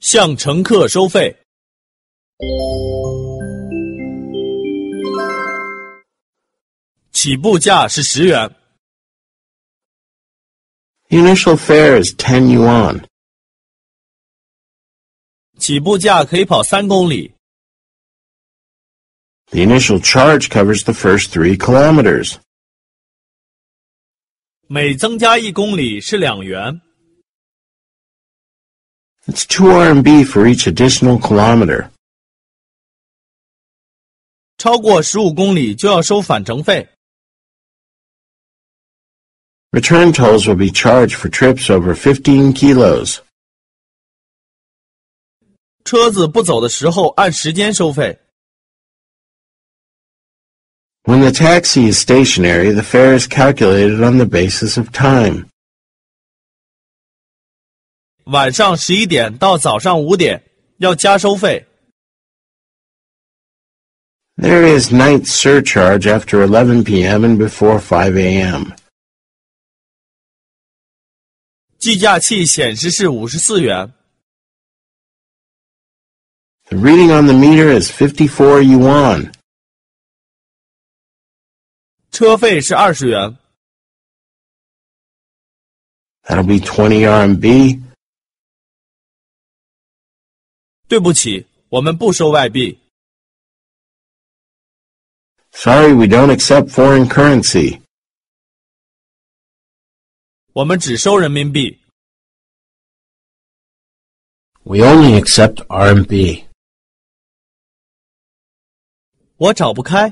向乘客收费。起步价是10元。 The initial fare is 10 yuan. 起步价可以跑3公里。 The initial charge covers the first 3 kilometers. 每增加1公里是2元。 It's 2 RMB for each additional kilometer. 超过15公里就要收返程费。 Return tolls will be charged for trips over 15 kilos. 车子不走的时候按时间收费。 When the taxi is stationary, the fare is calculated on the basis of time. 晚上11点到早上5点要加收费。 There is night surcharge after 11 p.m. and before 5 a.m. 计价器显示是54元。 The reading on the meter is 54 yuan. 车费是20元。 That'll be 20 RMB. 对不起，我们不收外币。 Sorry, we don't accept foreign currency. 我们只收人民币。 We only accept RMB. 我找不开。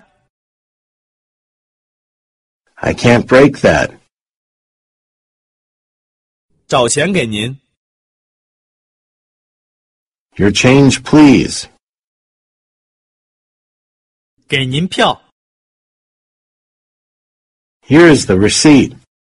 I can't break that. 找钱给您。 Your change, please. 给您票。 Here is the receipt.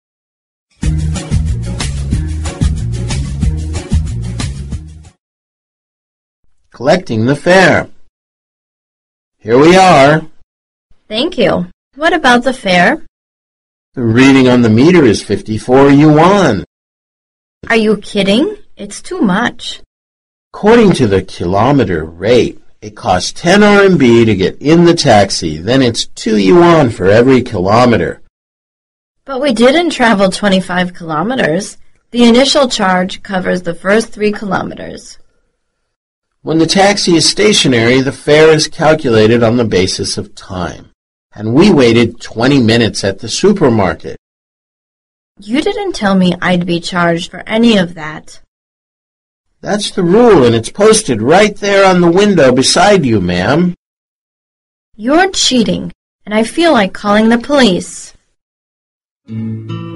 Collecting the fare. Here we are. Thank you. What about the fare? The reading on the meter is 54 yuan. Are you kidding? It's too much. According to the kilometer rate, it costs 10 RMB to get in the taxi, then it's 2 yuan for every kilometer. But we didn't travel 25 kilometers. The initial charge covers the first 3 kilometers. When the taxi is stationary, the fare is calculated on the basis of time. And we waited 20 minutes at the supermarket. You didn't tell me I'd be charged for any of that. That's the rule, and it's posted right there on the window beside you, ma'am. You're cheating, and I feel like calling the police.